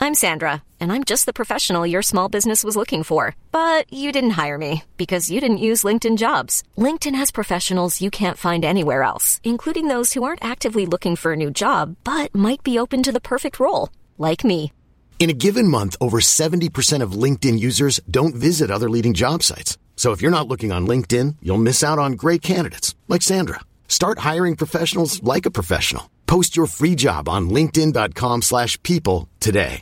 I'm Sandra, and I'm just the professional your small business was looking for. But you didn't hire me because you didn't use LinkedIn Jobs. LinkedIn has professionals you can't find anywhere else, including those who aren't actively looking for a new job, but might be open to the perfect role, like me. In a given month, over 70% of LinkedIn users don't visit other leading job sites. So if you're not looking on LinkedIn, you'll miss out on great candidates like Sandra. Start hiring professionals like a professional. Post your free job on linkedin.com/people today.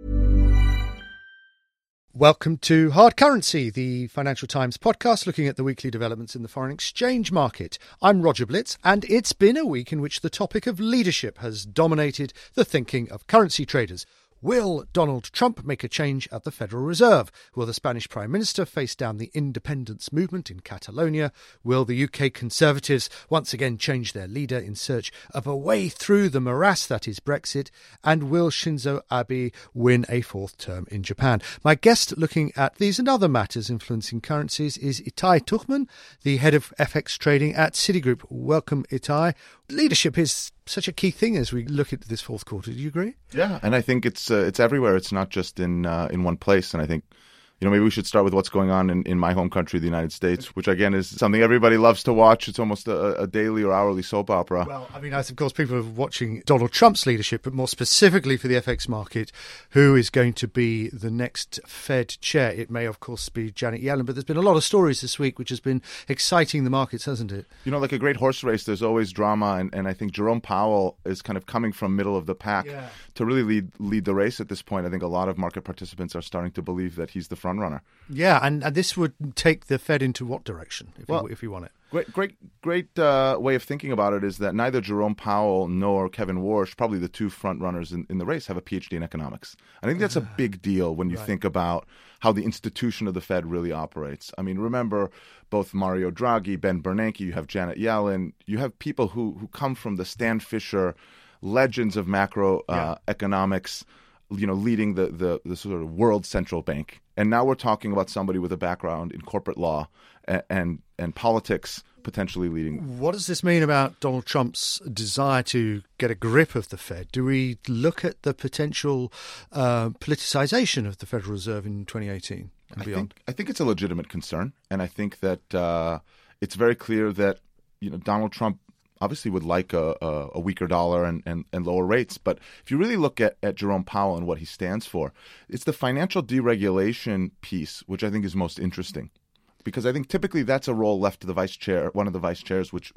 Welcome to Hard Currency, the Financial Times podcast looking at the weekly developments in the foreign exchange market. I'm Roger Blitz, and it's been a week in which the topic of leadership has dominated the thinking of currency traders. Will Donald Trump make a change at the Federal Reserve? Will the Spanish Prime Minister face down the independence movement in Catalonia? Will the UK Conservatives once again change their leader in search of a way through the morass that is Brexit? And will Shinzo Abe win a fourth term in Japan? My guest looking at these and other matters influencing currencies is Itai Tuchman, the head of FX trading at Citigroup. Welcome, Itai. Leadership is such a key thing as we look at this fourth quarter. Do you agree? Yeah, and I think it's everywhere. It's not just in one place. And I think, maybe we should start with what's going on in my home country, the United States, which again is something everybody loves to watch. It's almost a daily or hourly soap opera. Well, I mean, of course, people are watching Donald Trump's leadership, but more specifically for the FX market, who is going to be the next Fed chair? It may, of course, be Janet Yellen, but there's been a lot of stories this week which has been exciting the markets, hasn't it? Like a great horse race, there's always drama, and I think Jerome Powell is kind of coming from middle of the pack to really lead the race at this point. I think a lot of market participants are starting to believe that he's the front runner. Yeah, and this would take the Fed into what direction, if you want it? Great way of thinking about it is that neither Jerome Powell nor Kevin Warsh, probably the two front runners in the race, have a PhD in economics. I think that's a big deal when you think about how the institution of the Fed really operates. I mean, remember both Mario Draghi, Ben Bernanke, you have Janet Yellen, you have people who come from the Stan Fisher legends of macro economics, leading the sort of world central bank. And now we're talking about somebody with a background in corporate law and politics, potentially leading. What does this mean about Donald Trump's desire to get a grip of the Fed? Do we look at the potential politicization of the Federal Reserve in 2018 and beyond? I think it's a legitimate concern. And I think that it's very clear that Donald Trump obviously would like a weaker dollar and lower rates. But if you really look at Jerome Powell and what he stands for, it's the financial deregulation piece, which I think is most interesting. Because I think typically that's a role left to the vice chair, one of the vice chairs, which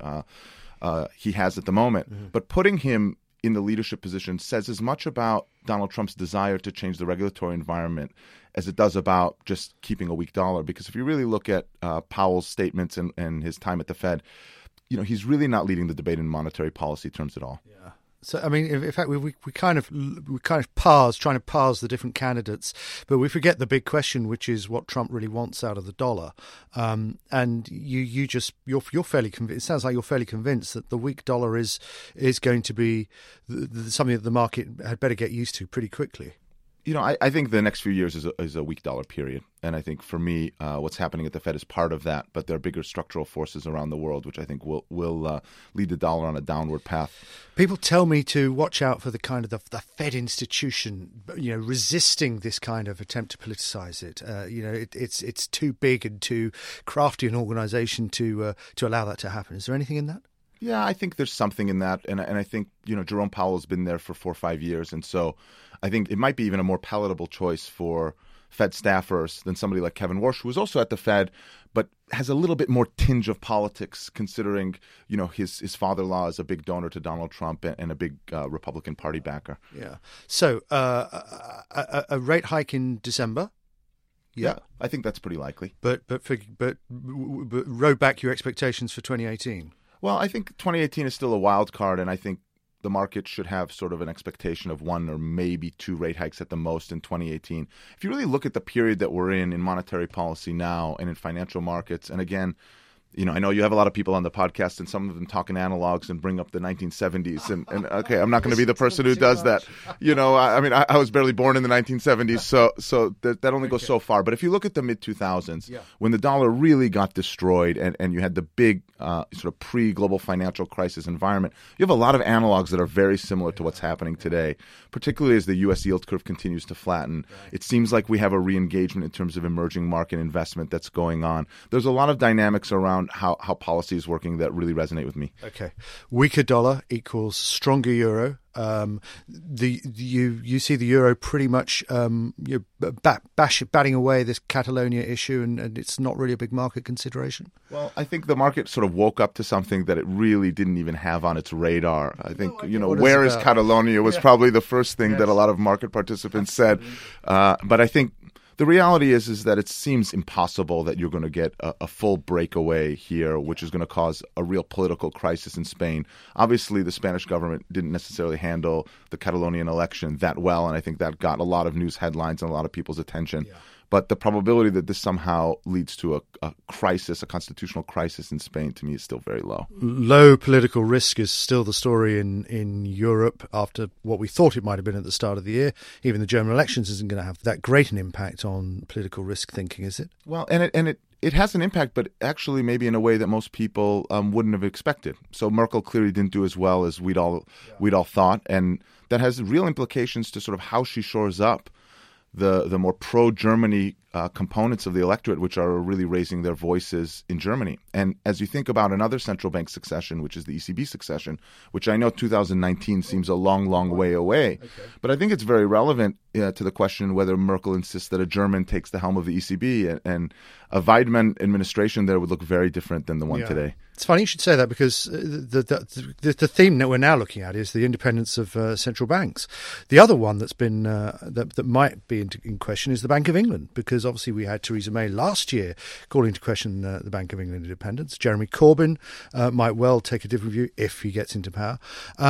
he has at the moment. Mm-hmm. But putting him in the leadership position says as much about Donald Trump's desire to change the regulatory environment as it does about just keeping a weak dollar. Because if you really look at Powell's statements and his time at the Fed, he's really not leading the debate in monetary policy terms at all. Yeah. So, I mean, in fact, we kind of trying to parse the different candidates, but we forget the big question, which is what Trump really wants out of the dollar. And you're fairly convinced. It sounds like you're fairly convinced that the weak dollar is going to be something that the market had better get used to pretty quickly. I think the next few years is a weak dollar period. And I think for me, what's happening at the Fed is part of that. But there are bigger structural forces around the world, which I think will lead the dollar on a downward path. People tell me to watch out for the kind of the Fed institution, resisting this kind of attempt to politicize it. It's too big and too crafty an organization to allow that to happen. Is there anything in that? Yeah, I think there's something in that. And I think, Jerome Powell has been there for 4 or 5 years. And so I think it might be even a more palatable choice for Fed staffers than somebody like Kevin Warsh, who was also at the Fed, but has a little bit more tinge of politics, considering, his father-in-law is a big donor to Donald Trump and a big Republican Party backer. Yeah. So a rate hike in December. Yeah, I think that's pretty likely. But row back your expectations for 2018. Well, I think 2018 is still a wild card, and I think the market should have sort of an expectation of 1 or maybe 2 rate hikes at the most in 2018. If you really look at the period that we're in monetary policy now and in financial markets, and again, I know you have a lot of people on the podcast, and some of them talk in analogs and bring up the 1970s. And okay, I'm not going to be the person who does that. I was barely born in the 1970s, so that only goes so far. But if you look at the mid-2000s, when the dollar really got destroyed and you had the big sort of pre-global financial crisis environment, you have a lot of analogs that are very similar to what's happening today, particularly as the U.S. yield curve continues to flatten. It seems like we have a re-engagement in terms of emerging market investment that's going on. There's a lot of dynamics around how policy is working that really resonate with me. Okay. Weaker dollar equals stronger euro. You see the euro pretty much batting away this Catalonia issue, and it's not really a big market consideration. Well, I think the market sort of woke up to something that it really didn't even have on its radar. I think, where is Catalonia was probably the first thing that a lot of market participants said. But I think the reality is that it seems impossible that you're going to get a full breakaway here, which is going to cause a real political crisis in Spain. Obviously, the Spanish government didn't necessarily handle the Catalonian election that well, and I think that got a lot of news headlines and a lot of people's attention. Yeah. But the probability that this somehow leads to a crisis, a constitutional crisis in Spain, to me is still very low. Low political risk is still the story in Europe after what we thought it might have been at the start of the year. Even the German elections isn't going to have that great an impact on political risk thinking, is it? Well, it has an impact, but actually maybe in a way that most people wouldn't have expected. So Merkel clearly didn't do as well as we'd all thought, and that has real implications to sort of how she shores up the more pro-Germany components of the electorate, which are really raising their voices in Germany. And as you think about another central bank succession, which is the ECB succession, which I know 2019 seems a long, long way away, but I think it's very relevant to the question whether Merkel insists that a German takes the helm of the ECB, and a Weidmann administration there would look very different than the one today. It's funny you should say that, because the theme that we're now looking at is the independence of central banks. The other one that's been that might be in question is the Bank of England, because obviously we had Theresa May last year calling into question the Bank of England independence. Jeremy Corbyn might well take a different view if he gets into power.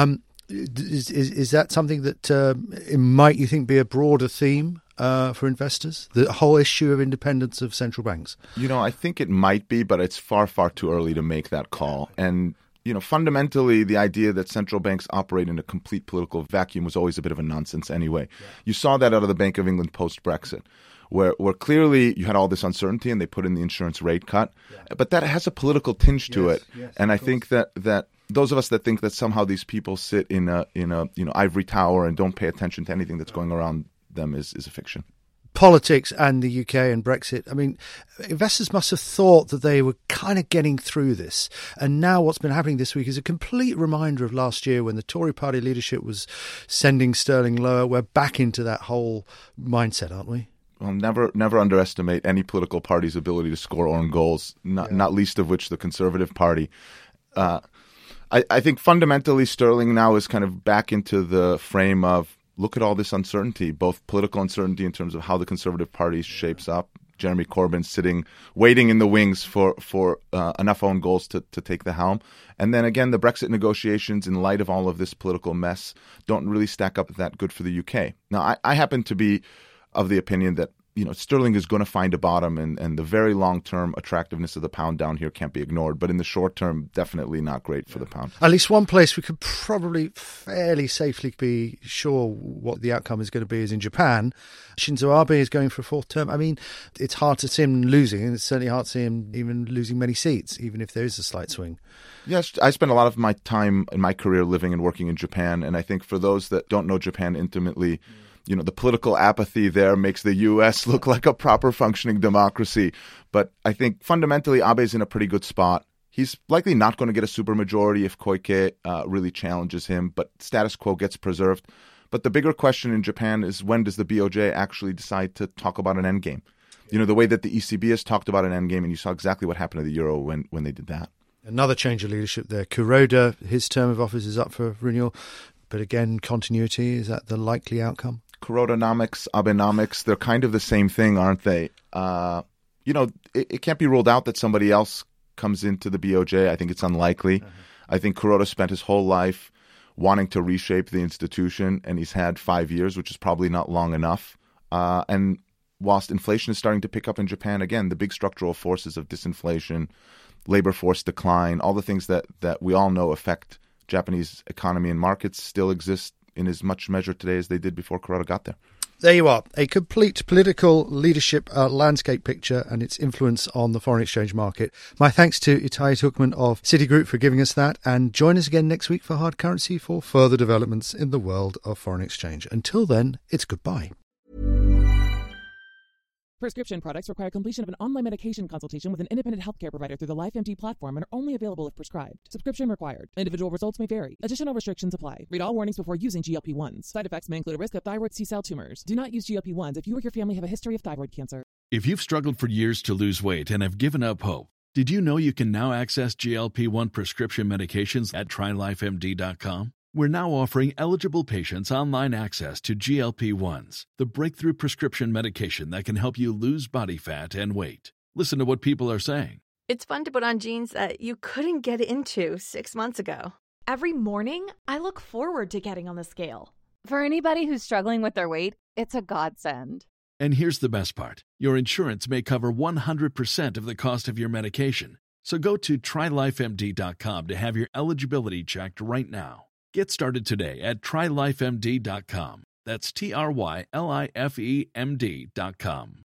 Is that something that it might, you think, be a broader theme for investors, the whole issue of independence of central banks? I think it might be, but it's far, far too early to make that call. And fundamentally, the idea that central banks operate in a complete political vacuum was always a bit of a nonsense anyway. Yeah. You saw that out of the Bank of England post-Brexit, where clearly you had all this uncertainty and they put in the insurance rate cut. Yeah. But that has a political tinge to it. Yes, and I think that those of us that think that somehow these people sit in a ivory tower and don't pay attention to anything that's going around them is a fiction. Politics and the UK and Brexit. I mean, investors must have thought that they were kind of getting through this. And now what's been happening this week is a complete reminder of last year when the Tory party leadership was sending sterling lower. We're back into that whole mindset, aren't we? Well, never underestimate any political party's ability to score own goals, not least of which the Conservative Party. I think fundamentally sterling now is kind of back into the frame of, look at all this uncertainty, both political uncertainty in terms of how the Conservative Party shapes up. Jeremy Corbyn waiting in the wings for enough own goals to take the helm. And then again, the Brexit negotiations, in light of all of this political mess, don't really stack up that good for the UK. Now, I happen to be of the opinion that sterling is going to find a bottom, and the very long-term attractiveness of the pound down here can't be ignored. But in the short term, definitely not great for the pound. At least one place we could probably fairly safely be sure what the outcome is going to be is in Japan. Shinzo Abe is going for a fourth term. I mean, it's hard to see him losing, and it's certainly hard to see him even losing many seats, even if there is a slight swing. Yes, I spent a lot of my time in my career living and working in Japan, and I think for those that don't know Japan intimately, the political apathy there makes the U.S. look like a proper functioning democracy. But I think fundamentally Abe's in a pretty good spot. He's likely not going to get a supermajority if Koike really challenges him, but status quo gets preserved. But the bigger question in Japan is, when does the BOJ actually decide to talk about an endgame? The way that the ECB has talked about an endgame, and you saw exactly what happened to the euro when they did that. Another change of leadership there. Kuroda, his term of office is up for renewal. But again, continuity, is that the likely outcome? Kurodanomics, Abenomics, they're kind of the same thing, aren't they? It can't be ruled out that somebody else comes into the BOJ. I think it's unlikely. I think Kuroda spent his whole life wanting to reshape the institution, and he's had 5 years, which is probably not long enough. And whilst inflation is starting to pick up in Japan, again, the big structural forces of disinflation, labor force decline, all the things that we all know affect Japanese economy and markets still exist in as much measure today as they did before Kuroda got there. There you are, a complete political leadership landscape picture and its influence on the foreign exchange market. My thanks to Itai Tuchman of Citigroup for giving us that, and join us again next week for Hard Currency for further developments in the world of foreign exchange. Until then, it's goodbye. Prescription products require completion of an online medication consultation with an independent healthcare provider through the LifeMD platform and are only available if prescribed. Subscription required. Individual results may vary. Additional restrictions apply. Read all warnings before using GLP-1s. Side effects may include a risk of thyroid C-cell tumors. Do not use GLP-1s if you or your family have a history of thyroid cancer. If you've struggled for years to lose weight and have given up hope, did you know you can now access GLP-1 prescription medications at TryLifeMD.com? We're now offering eligible patients online access to GLP-1s, the breakthrough prescription medication that can help you lose body fat and weight. Listen to what people are saying. It's fun to put on jeans that you couldn't get into 6 months ago. Every morning, I look forward to getting on the scale. For anybody who's struggling with their weight, it's a godsend. And here's the best part. Your insurance may cover 100% of the cost of your medication. So go to TryLifeMD.com to have your eligibility checked right now. Get started today at TryLifeMD.com. That's TryLifeMD.com.